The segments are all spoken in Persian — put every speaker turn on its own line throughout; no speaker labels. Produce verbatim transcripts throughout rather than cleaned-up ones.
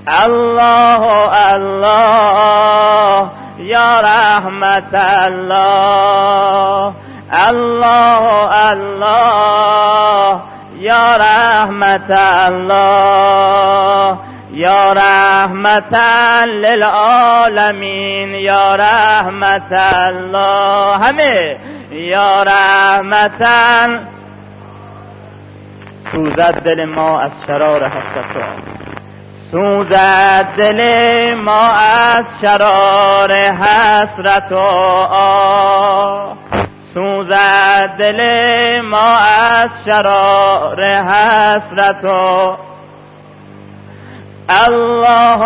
الله الله یا رحمت الله، الله الله یا رحمت الله، یا رحمتا للعالمین، یا رحمت الله، همه یا رحمتا. سوزد دل ما از شرار حسرت تو، سوزد دل ما از شرار حسرت و آه، سوزد دل ما از شرار حسرت و الله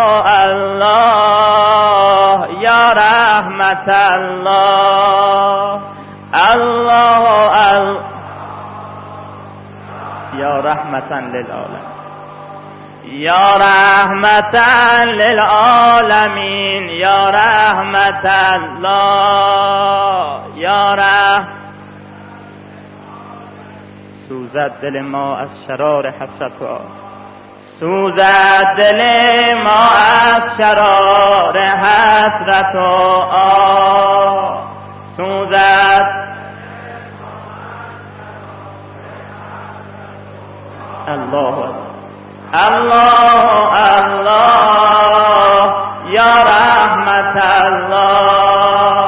الله یا رحمت الله، الله الله یا رحمتا للعالمین، یا رحمتا للعالمین، یا رحمت الله، یا رحمت. سوزد دل ما از شرار حسرت و سوزد دل ما از شرار حسرت و آه، سوزد الله الله الله یا رحمت الله،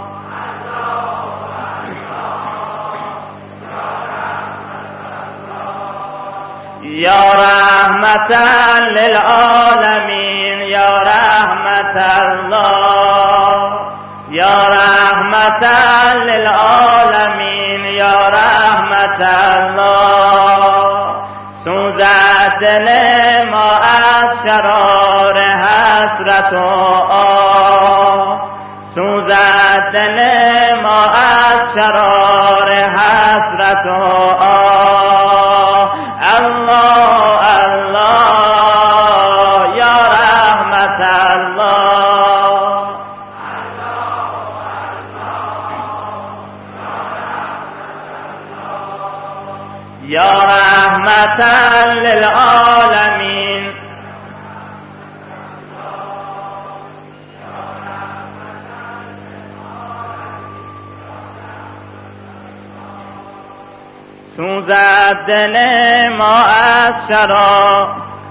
یا رحمتا للعالمین، یا رحمت الله، یا رحمتا للعالمین، یا رحمت الله. سوزد دل ما از شرار حسرت و آه، سوزد دل ما از شرار حسرت و آه، الله الله یا رحمت الله، یا رحمتا للعالمین. سوزد دل ما از شرار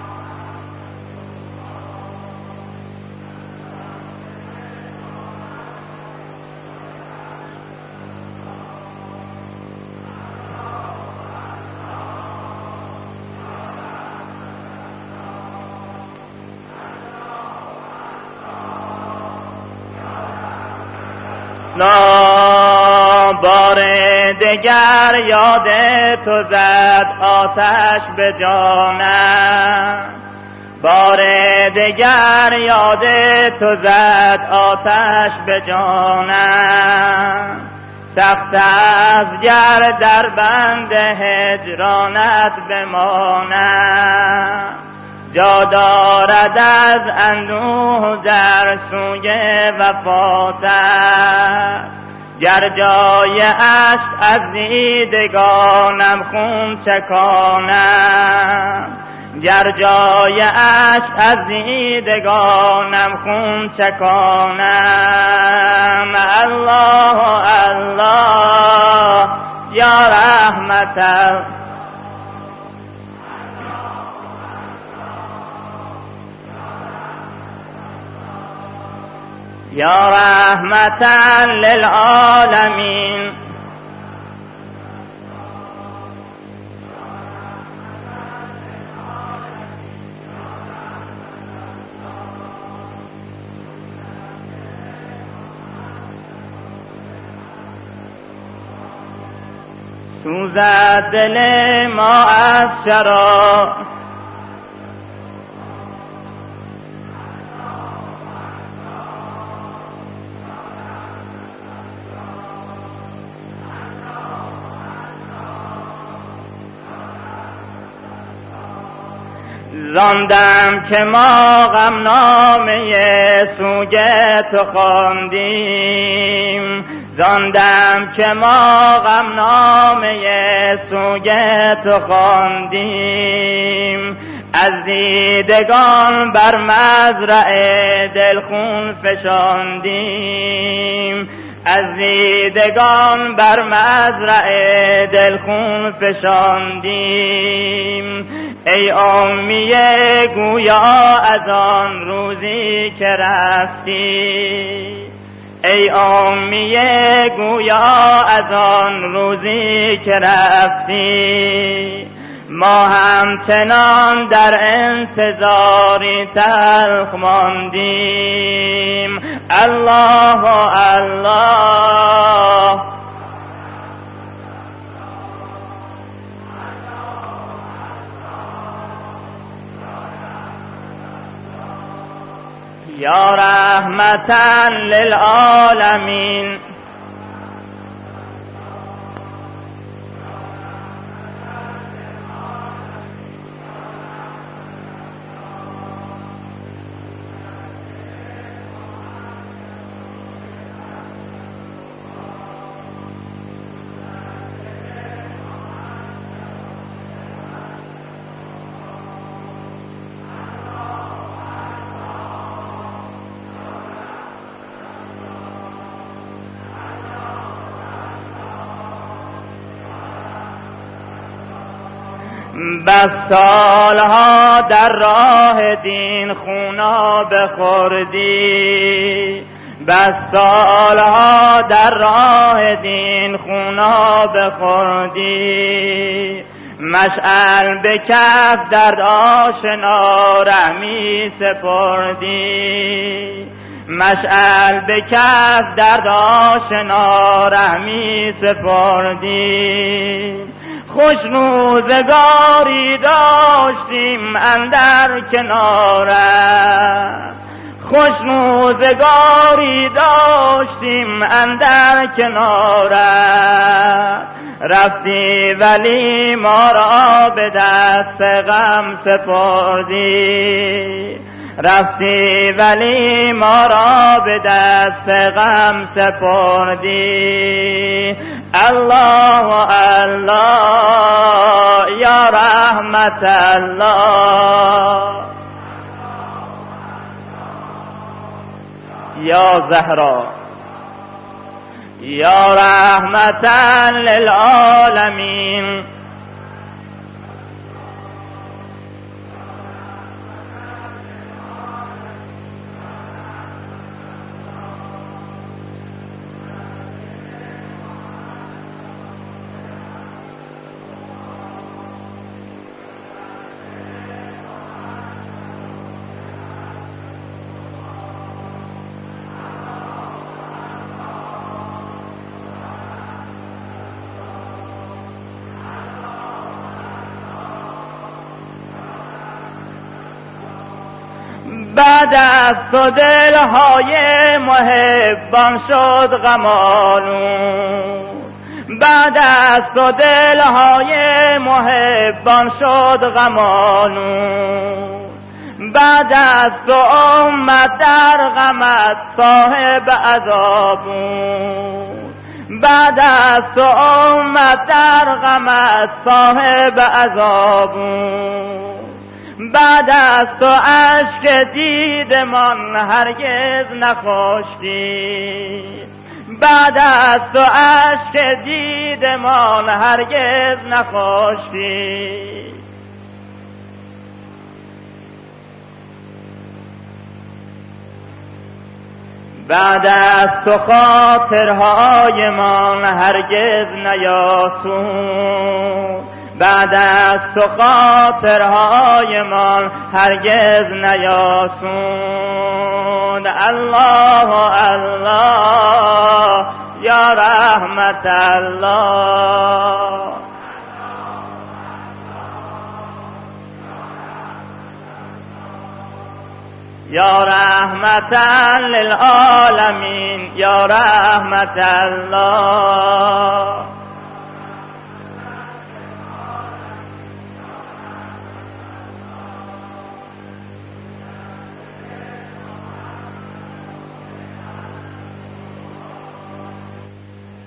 نا بار دگر یاد تو زد آتش به جانم، بار دگر یاد تو زد آتش به جانم، سخت از گر در بند هجرانت بمانم، جا دارد از اندوه در سوی وفاتت، گر جای عشق از دیدگانم خون چکانم، گر جای عشق از دیدگانم خون چکانم، الله الله یا رحمت الله، یا رحمتا للعالمین. سوزد دل ما از شرار زاندم که ما غمنامه سوی تو خواندیم، زاندم که ما غمنامه سوی تو خواندیم، از دیدگان بر مزرعه دل خون فشاندیم، از دیدگان بر مزرعه دل خون فشاندیم. ای امیه گویا از آن روزی که رفتی، ای امیه گویا از آن روزی که رفتی. ما همچنان در انتظاری تلخ ماندیم. الله الله یا رحمتا للعالمین. بس سالها در راه دین خونا بخوردی، بس سالها در راه دین خونا بخوردی. مشعل به کف درد آشنا رحمی سپردی، مشعل به کف درد آشنا رحمی سپردی. خوش روزگاری داشتیم اندر کنارت، خوش روزگاری داشتیم اندر کنارت. رفتی ولی ما را به دست غم سپردی، رفتی ولی ما را به دست غم سپردی. الله الله یا رحمت الله یا زهرا یا رحمتا للعالمین. بعد از تو دلهای محبان شد غم آلود، بعد از تو دلهای محبان شد غم آلود. بعد از تو امت در غمت صاحب عذاب بود، بعد از تو امت در غمت صاحب عذاب بود. بعد از تو اشک دیدمان هرگز نخشکی، بعد از تو اشک دیدمان هرگز نخشکی. بعد از تو خاطرهای من هرگز نیاسود، بعد از تو خاطرهای من هرگز نیاسود. الله الله یا رحمت الله یا رحمتا للعالمین یا رحمت الله.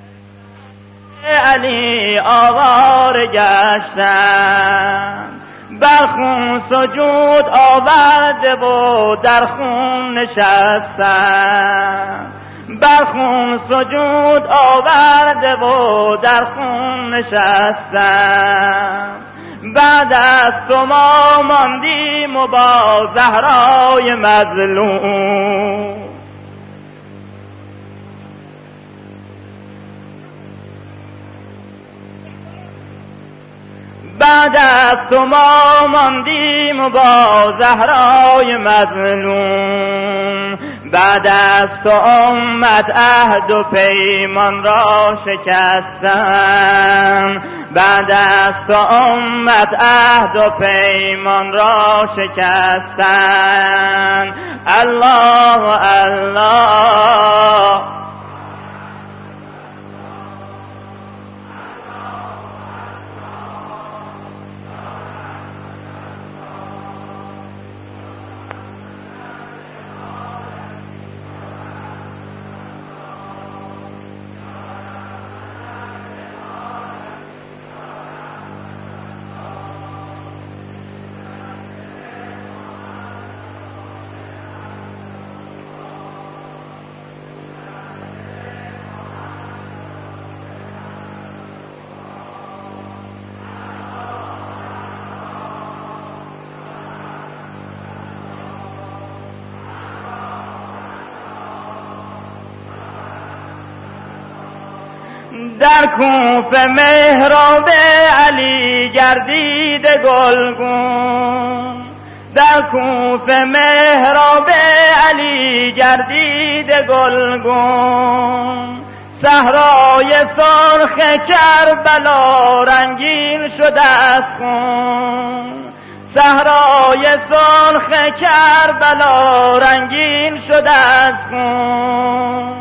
علی آوار گشتم، بر خون سجود آورده و در خون نشستم، بر خون سجود آورده و در خون نشستم. بعد از تو ما ماندیم و با زهرای مظلوم، بعد از تو ما ماندیم و با زهرای مظلوم. بعد از تو امت عهد و پیمان را شکستم، بعد از تو امت عهد و پیمان را شکستن. الله الله در کوفه محراب علی گردید گلگون، در کوفه محراب علی گردید گلگون. صحرای سرخ کربلا رنگین شده از خون، صحرای سرخ کربلا رنگین شده از خون.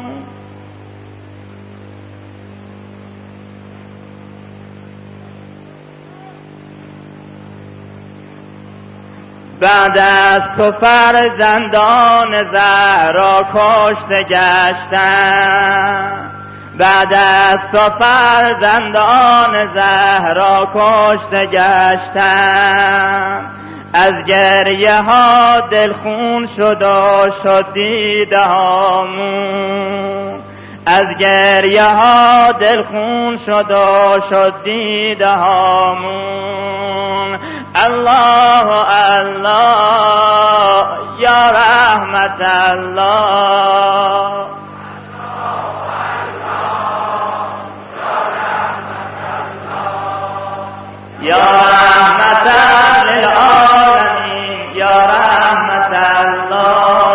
بعد از تو فرزندان زهرا کشته گشتند، بعد از تو فرزندان زهرا کشته گشتند. از گریه ها دل خون شد و شد دیده هامون، از گریه ها دل خون شد و شد دیده هامون. الله الله یا رحمت الله، یا رحمت للعالمین، یا رحمت الله.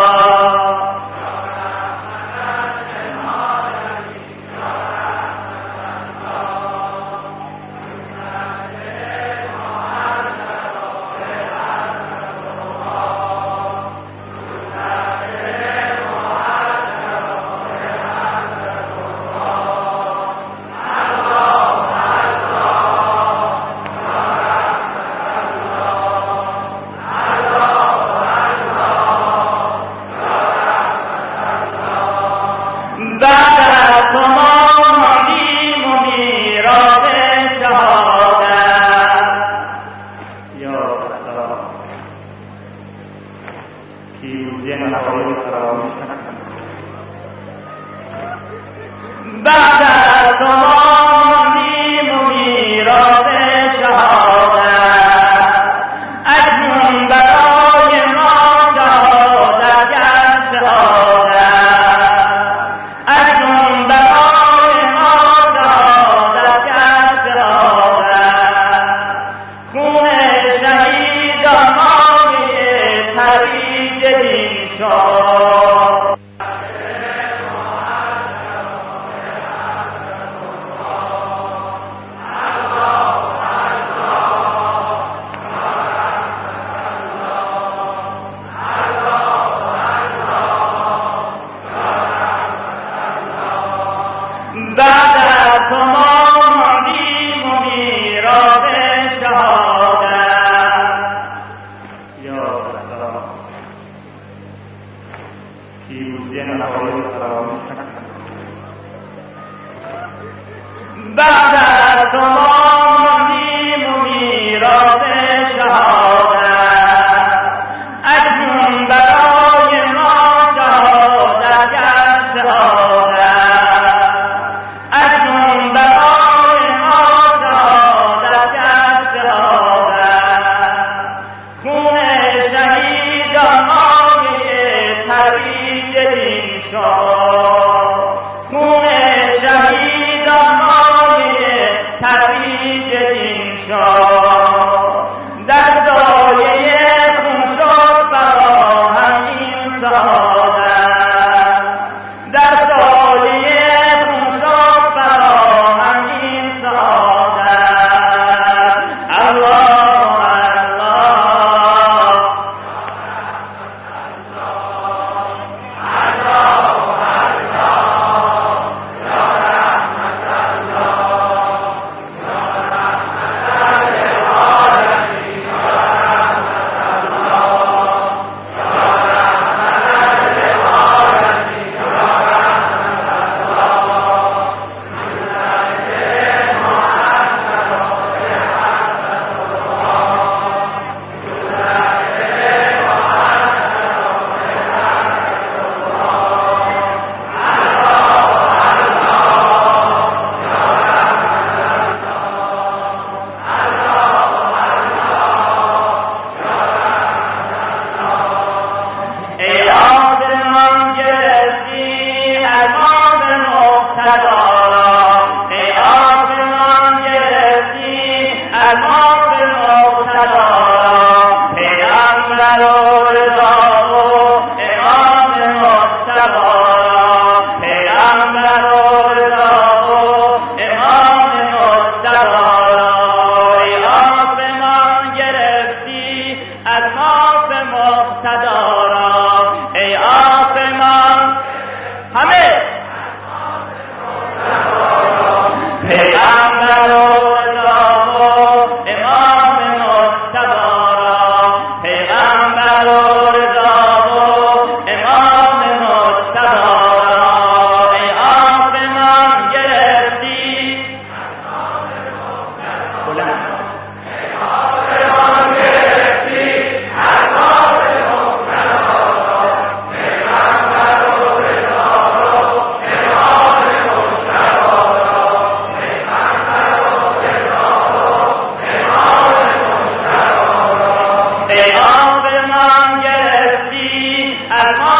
بعد از تو ماندیم و میراث شهادت، اکنون برای ما شهادت گشت شهادت، اکنون برای ما شهادت گشت شهادت. خون شهیدان مایه تبریز دین شد. بعد از تو ماندیم و میراث شهادت، یا الله پیروزی نهایی فراموش نکن. بعد از تو ماندیم و میراث شهادت، شما خون شهیدان مایه ترویج دین شما در دایه خون شد برا همین سعادت در دایه خون شد برا همین سعادت الله
از ما